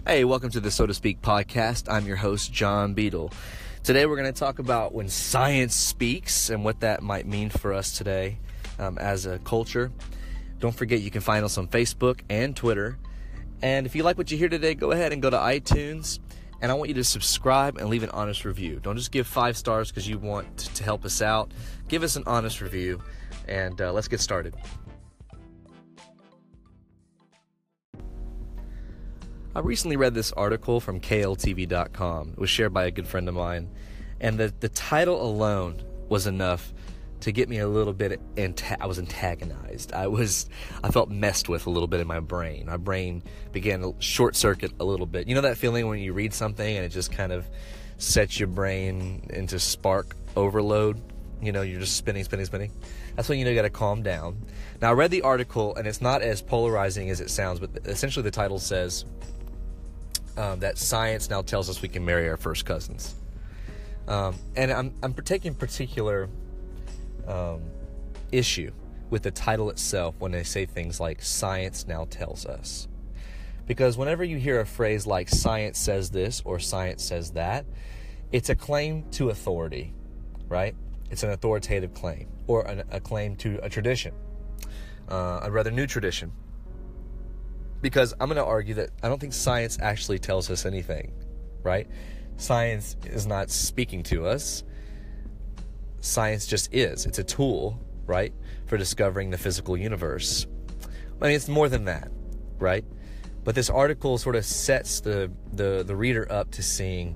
Hey, welcome to the So to Speak podcast. I'm your host, John Beadle. Today we're going to talk about when science speaks and what that might mean for us today as a culture. Don't forget you can find us on Facebook and Twitter. And if you like what you hear today, go ahead and go to iTunes. And I want you to subscribe and leave an honest review. Don't just give 5 stars because you want to help us out. Give us an honest review, and let's get started. I recently read this article from KLTV.com. It was shared by a good friend of mine. And the title alone was enough to get me a little bit, I was antagonized. I felt messed with a little bit in my brain. My brain began to short circuit a little bit. You know that feeling when you read something and it just kind of sets your brain into spark overload? You know, you're just spinning. That's when you know you got to calm down. Now, I read the article, and it's not as polarizing as it sounds, but essentially the title says that science now tells us we can marry our first cousins. And I'm taking particular issue with the title itself when they say things like science now tells us. Because whenever you hear a phrase like science says this or science says that, it's a claim to authority, right? It's an authoritative claim or a claim to a tradition, a rather new tradition. Because I'm going to argue that I don't think science actually tells us anything, right? Science is not speaking to us. Science just is. It's a tool, right, for discovering the physical universe. I mean, it's more than that, right? But this article sort of sets the reader up to seeing,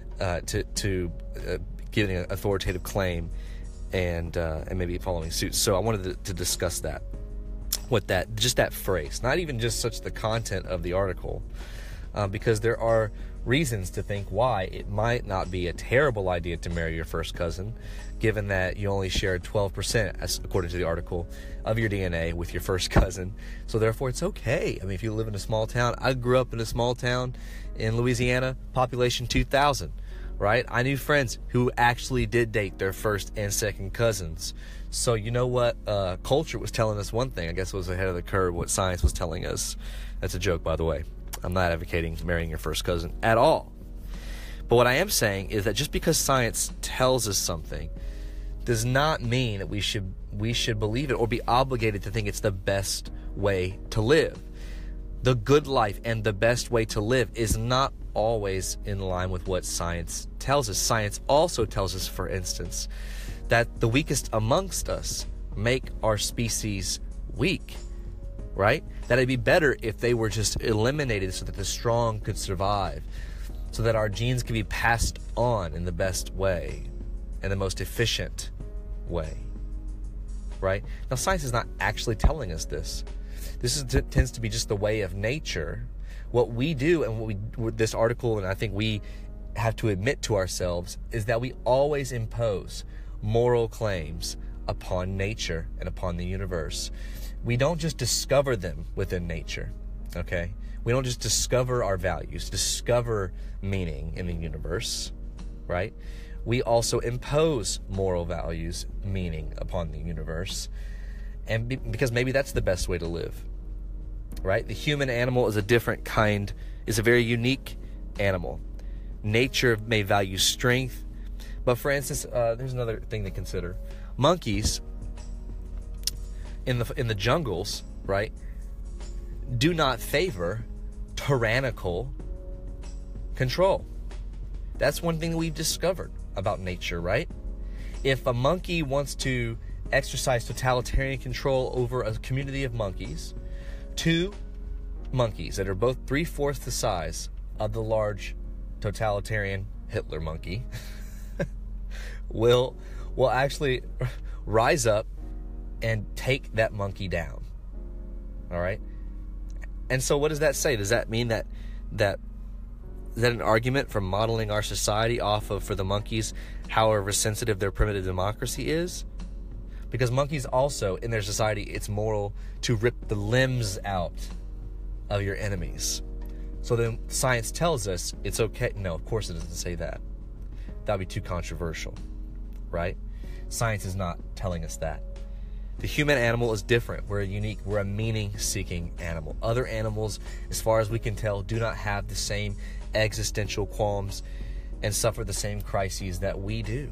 to giving an authoritative claim and maybe following suit. So I wanted to discuss that. With that, just that phrase, not even just such the content of the article, because there are reasons to think why it might not be a terrible idea to marry your first cousin, given that you only share 12%, as according to the article, of your DNA with your first cousin. So therefore, it's okay. I mean, if you live in a small town, I grew up in a small town in Louisiana, population 2,000, right? I knew friends who actually did date their first and second cousins. So you know what? Culture was telling us one thing. I guess it was ahead of the curve what science was telling us. That's a joke, by the way. I'm not advocating marrying your first cousin at all. But what I am saying is that just because science tells us something does not mean that we should believe it or be obligated to think it's the best way to live. The good life and the best way to live is not always in line with what science tells us. Science also tells us, for instance, that the weakest amongst us make our species weak, right? That it'd be better if they were just eliminated so that the strong could survive, so that our genes could be passed on in the best way and the most efficient way, right? Now, science is not actually telling us this. This tends to be just the way of nature. What we do and with this article, and I think we have to admit to ourselves, is that we always impose moral claims upon nature and upon the universe. We don't just discover them within nature, okay? We don't just discover our values, discover meaning in the universe, right? We also impose moral values, meaning upon the universe, and because maybe that's the best way to live, right? The human animal is a different kind, is a very unique animal. Nature may value strength, but for instance, there's another thing to consider. Monkeys in the jungles, right, do not favor tyrannical control. That's one thing that we've discovered about nature, right? If a monkey wants to exercise totalitarian control over a community of monkeys, 2 monkeys that are both 3/4 the size of the large totalitarian Hitler monkey will actually rise up and take that monkey down. All right? And so what does that say? Does that mean that is that an argument for modeling our society off of, for the monkeys, however sensitive their primitive democracy is? Because monkeys also, in their society, it's moral to rip the limbs out of your enemies. So then science tells us it's okay. No, of course it doesn't say that. That would be too controversial, right? Science is not telling us that. The human animal is different. We're unique. We're a meaning-seeking animal. Other animals, as far as we can tell, do not have the same existential qualms and suffer the same crises that we do,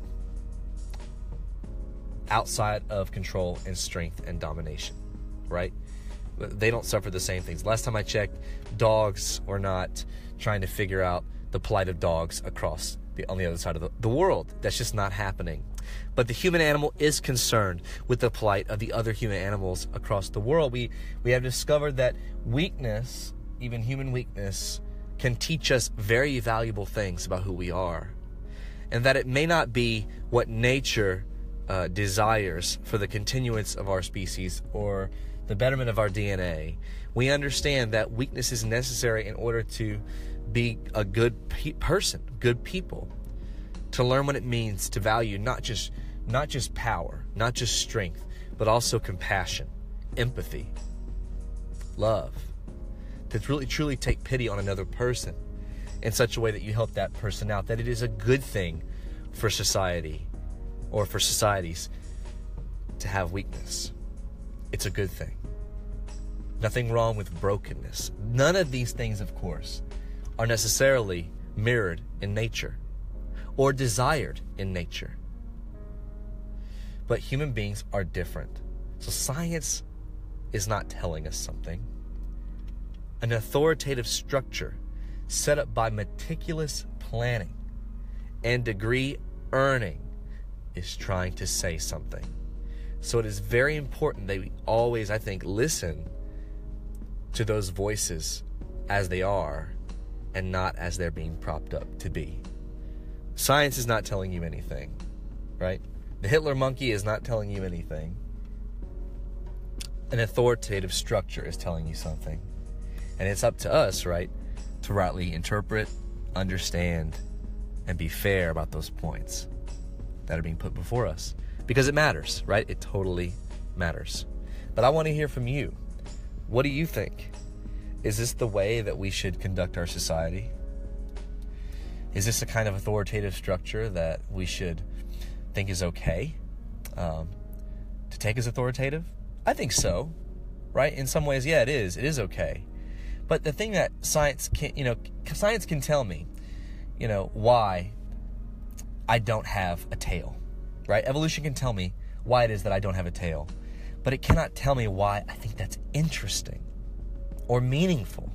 outside of control and strength and domination, right? They don't suffer the same things. Last time I checked, dogs are not trying to figure out the plight of dogs on the other side of the world. That's just not happening. But the human animal is concerned with the plight of the other human animals across the world. We have discovered that weakness, even human weakness, can teach us very valuable things about who we are. And that it may not be what nature desires for the continuance of our species or the betterment of our DNA. We understand that weakness is necessary in order to be a good person, good people, to learn what it means to value not just power, not just strength, but also compassion, empathy, love, to really truly take pity on another person in such a way that you help that person out, that it is a good thing for society or for societies to have weakness. It's a good thing. Nothing wrong with brokenness. None of these things, of course, are necessarily mirrored in nature or desired in nature. But human beings are different. So science is not telling us something. An authoritative structure set up by meticulous planning and degree earning is trying to say something. So it is very important that we always, I think, listen to those voices as they are and not as they're being propped up to be. Science is not telling you anything, right? The Hitler monkey is not telling you anything. An authoritative structure is telling you something. And it's up to us, right, to rightly interpret, understand, and be fair about those points that are being put before us. Because it matters, right? It totally matters. But I want to hear from you. What do you think? Is this the way that we should conduct our society? Is this a kind of authoritative structure that we should think is okay to take as authoritative? I think so, right? In some ways, yeah, it is. It is okay. But the thing that science can tell me, why I don't have a tail, right? Evolution can tell me why it is that I don't have a tail, but it cannot tell me why I think that's interesting or meaningful.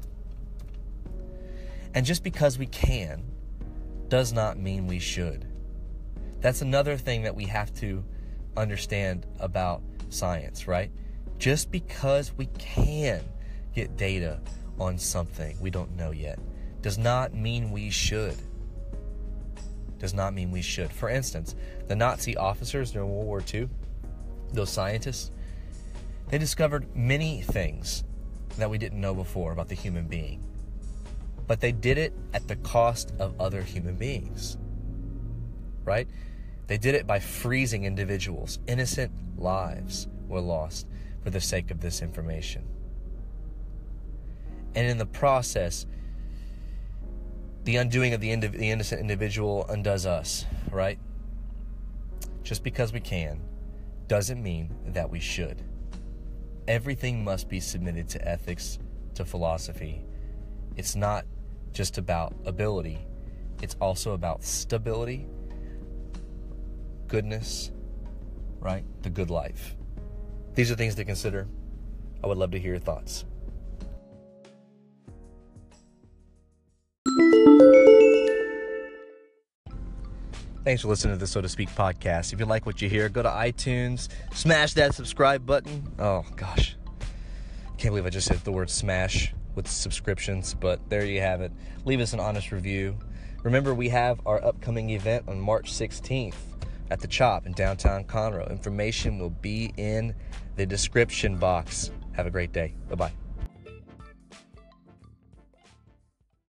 And just because we can does not mean we should. That's another thing that we have to understand about science, right? Just because we can get data on something we don't know yet does not mean we should. Does not mean we should. For instance, the Nazi officers during World War II, those scientists, they discovered many things that we didn't know before about the human being. But they did it at the cost of other human beings, right? They did it by freezing individuals. Innocent lives were lost for the sake of this information. And in the process, the undoing of the innocent individual undoes us, right? Just because we can doesn't mean that we should. Everything must be submitted to ethics, to philosophy. It's not just about ability. It's also about stability, goodness, right? The good life. These are things to consider. I would love to hear your thoughts. Thanks for listening to the So to Speak podcast. If you like what you hear, go to iTunes, smash that subscribe button. Oh, gosh. Can't believe I just hit the word smash with subscriptions, but there you have it. Leave us an honest review. Remember, we have our upcoming event on March 16th at the Chop in downtown Conroe. Information will be in the description box. Have a great day. Bye-bye.